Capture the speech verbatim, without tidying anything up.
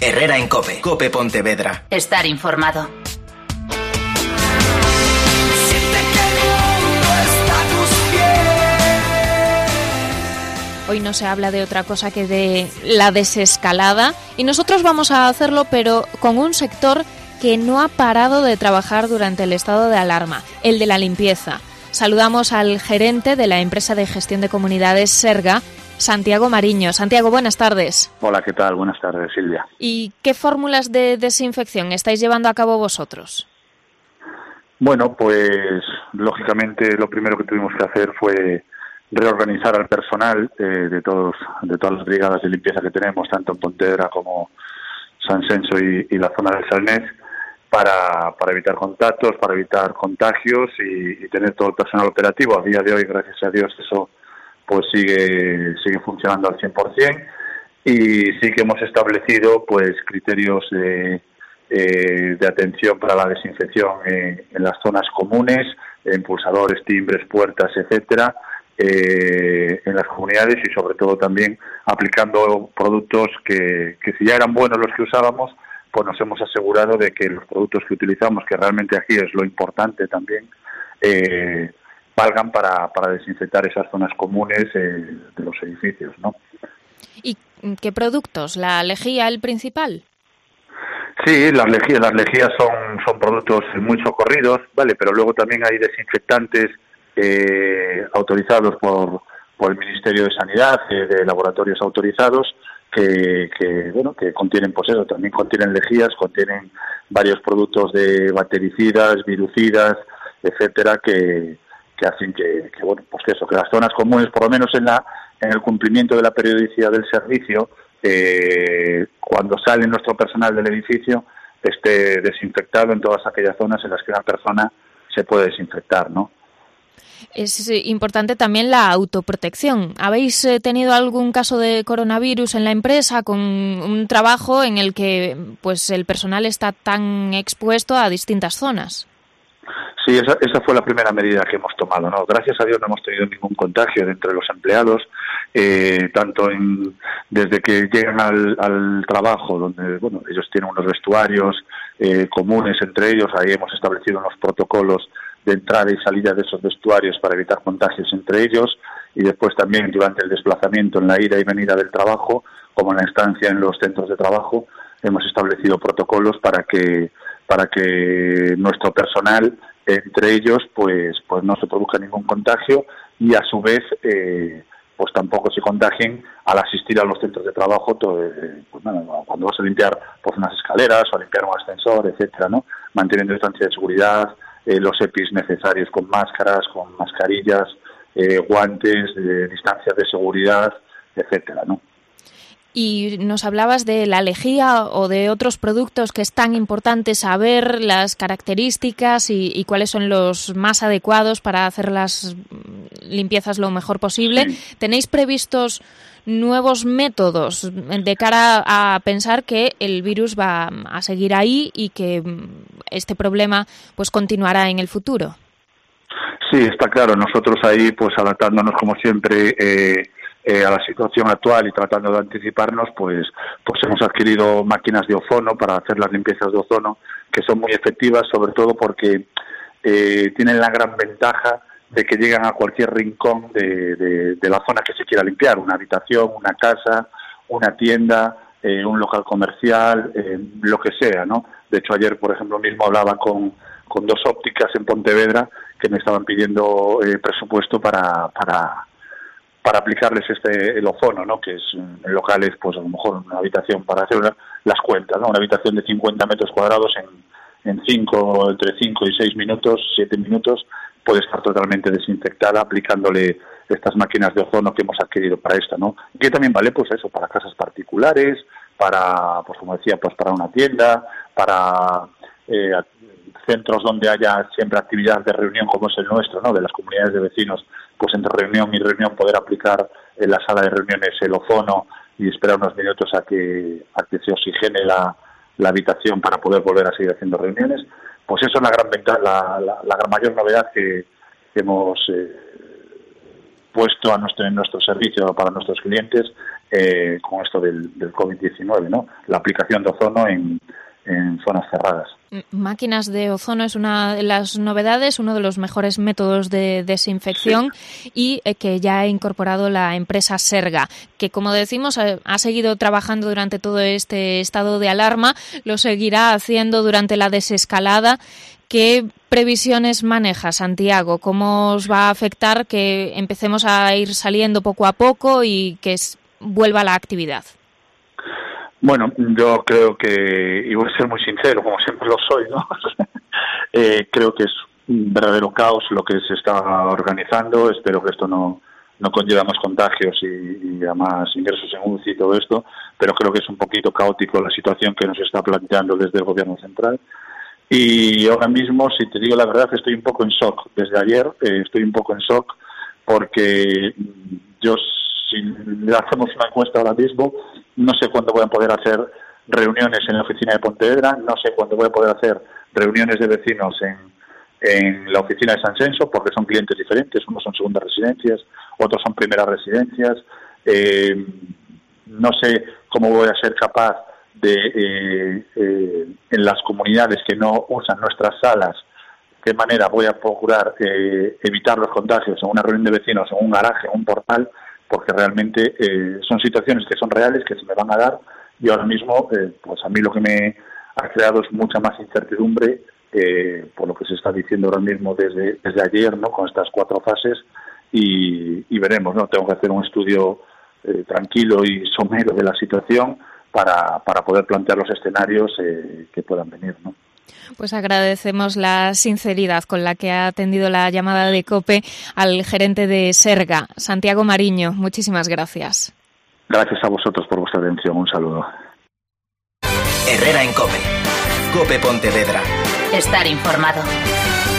Herrera en COPE. COPE Pontevedra. Estar informado. Hoy no se habla de otra cosa que de la desescalada y nosotros vamos a hacerlo, pero con un sector que no ha parado de trabajar durante el estado de alarma, el de la limpieza. Saludamos al gerente de la empresa de gestión de comunidades Serga, Santiago Mariño. Santiago, buenas tardes. Hola, ¿qué tal? Buenas tardes, Silvia. ¿Y qué fórmulas de desinfección estáis llevando a cabo vosotros? Bueno, pues lógicamente lo primero que tuvimos que hacer fue reorganizar al personal eh, de todos de todas las brigadas de limpieza que tenemos, tanto en Pontevedra como San Senso y, y la zona del Salnés, para, para evitar contactos, para evitar contagios y, y tener todo el personal operativo. A día de hoy, gracias a Dios, eso pues sigue sigue funcionando al cien por ciento y sí que hemos establecido pues criterios de, eh, de atención para la desinfección eh, en las zonas comunes, en pulsadores, timbres, puertas, etcétera, Eh, en las comunidades y sobre todo también aplicando productos que, que si ya eran buenos los que usábamos, pues nos hemos asegurado de que los productos que utilizamos, que realmente aquí es lo importante también, eh, valgan para, para desinfectar esas zonas comunes eh, de los edificios, ¿no? ¿Y qué productos? ¿La lejía el principal? Sí, las lejías, las lejías son, son productos muy socorridos, ¿vale? Pero luego también hay desinfectantes Eh, autorizados por, por el Ministerio de Sanidad, eh, de laboratorios autorizados, que, que bueno que contienen, pues eso, también contienen lejías, contienen varios productos de bactericidas, virucidas, etcétera, que, que hacen que, que bueno pues que eso, que las zonas comunes, por lo menos en la en el cumplimiento de la periodicidad del servicio, eh, cuando sale nuestro personal del edificio, esté desinfectado en todas aquellas zonas en las que una persona se puede desinfectar, ¿no? Es importante también la autoprotección. ¿Habéis tenido algún caso de coronavirus en la empresa con un trabajo en el que pues el personal está tan expuesto a distintas zonas? Sí, esa, esa fue la primera medida que hemos tomado, ¿no? Gracias a Dios no hemos tenido ningún contagio entre los empleados, eh, tanto en, desde que llegan al, al trabajo, donde bueno ellos tienen unos vestuarios eh, comunes entre ellos, ahí hemos establecido unos protocolos de entrada y salida de esos vestuarios para evitar contagios entre ellos, y después también durante el desplazamiento en la ida y venida del trabajo, como en la estancia en los centros de trabajo, hemos establecido protocolos para que para que nuestro personal, entre ellos, pues pues no se produzca ningún contagio y a su vez eh, pues tampoco se contagien al asistir a los centros de trabajo, todo, eh, pues nada, cuando vas a limpiar pues unas escaleras o a limpiar un ascensor, etcétera, ¿no? Manteniendo distancia de seguridad, Eh, los EPIs necesarios con máscaras, con mascarillas, eh, guantes, eh, distancias de seguridad, etcétera, ¿no? Y nos hablabas de la lejía o de otros productos que es tan importante saber las características y, y cuáles son los más adecuados para hacer las limpiezas lo mejor posible. Sí. ¿Tenéis previstos nuevos métodos de cara a pensar que el virus va a seguir ahí y que este problema pues continuará en el futuro? Sí, está claro. Nosotros ahí, pues adaptándonos como siempre eh, eh, a la situación actual y tratando de anticiparnos, pues, pues hemos adquirido máquinas de ozono para hacer las limpiezas de ozono, que son muy efectivas, sobre todo porque eh, tienen la gran ventaja de que llegan a cualquier rincón de, de, de la zona que se quiera limpiar, una habitación, una casa, una tienda, eh, un local comercial, eh, lo que sea, ¿no? De hecho, ayer, por ejemplo, mismo hablaba con, con dos ópticas en Pontevedra que me estaban pidiendo eh, presupuesto para, para, para aplicarles este el ozono, ¿no? Que es en locales, pues a lo mejor una habitación para hacer una, las cuentas, ¿no? Una habitación de cincuenta metros cuadrados en, en cinco, entre cinco y seis minutos, siete minutos, puede estar totalmente desinfectada aplicándole estas máquinas de ozono que hemos adquirido para esta, ¿no? Y que también vale, pues eso, para casas particulares, para, pues como decía, pues para una tienda, para eh, centros donde haya siempre actividad de reunión como es el nuestro, ¿no? De las comunidades de vecinos, pues entre reunión y reunión poder aplicar en la sala de reuniones el ozono y esperar unos minutos a que, a que se oxigene la, la habitación para poder volver a seguir haciendo reuniones. Pues eso es la gran ventaja, la, la, la gran mayor novedad que, que hemos eh, puesto a nuestro, en nuestro servicio para nuestros clientes eh, con esto del, del COVID diecinueve, ¿no? La aplicación de ozono en, en zonas cerradas. Máquinas de ozono es una de las novedades, uno de los mejores métodos de desinfección, sí. y eh, que ya ha incorporado la empresa Serga, que, como decimos, ha, ha seguido trabajando durante todo este estado de alarma, lo seguirá haciendo durante la desescalada. ¿Qué previsiones maneja, Santiago? ¿Cómo os va a afectar que empecemos a ir saliendo poco a poco y que es, vuelva la actividad? Bueno, yo creo que, y voy a ser muy sincero, como siempre lo soy, ¿no? eh, creo que es un verdadero caos lo que se está organizando. Espero que esto no, no conlleva más contagios y, y además ingresos en U C I y todo esto, pero creo que es un poquito caótico la situación que nos está planteando desde el Gobierno central. Y ahora mismo, si te digo la verdad, estoy un poco en shock. Desde ayer eh, estoy un poco en shock porque yo, si le hacemos una encuesta ahora mismo, no sé cuándo voy a poder hacer reuniones en la oficina de Pontevedra, no sé cuándo voy a poder hacer reuniones de vecinos en, en la oficina de San Censo, porque son clientes diferentes, unos son segundas residencias, otros son primeras residencias. Eh, no sé cómo voy a ser capaz de, eh, eh, en las comunidades que no usan nuestras salas, qué manera voy a procurar eh, evitar los contagios en una reunión de vecinos, en un garaje, en un portal, porque realmente eh, son situaciones que son reales, que se me van a dar, y ahora mismo, eh, pues a mí lo que me ha creado es mucha más incertidumbre eh, por lo que se está diciendo ahora mismo desde, desde ayer, ¿no? Con estas cuatro fases, y, y veremos, ¿no? Tengo que hacer un estudio eh, tranquilo y somero de la situación para, para poder plantear los escenarios eh, que puedan venir, ¿no? Pues agradecemos la sinceridad con la que ha atendido la llamada de COPE al gerente de Serga, Santiago Mariño. Muchísimas gracias. Gracias a vosotros por vuestra atención. Un saludo. Herrera en COPE. COPE Pontevedra. Estar informado.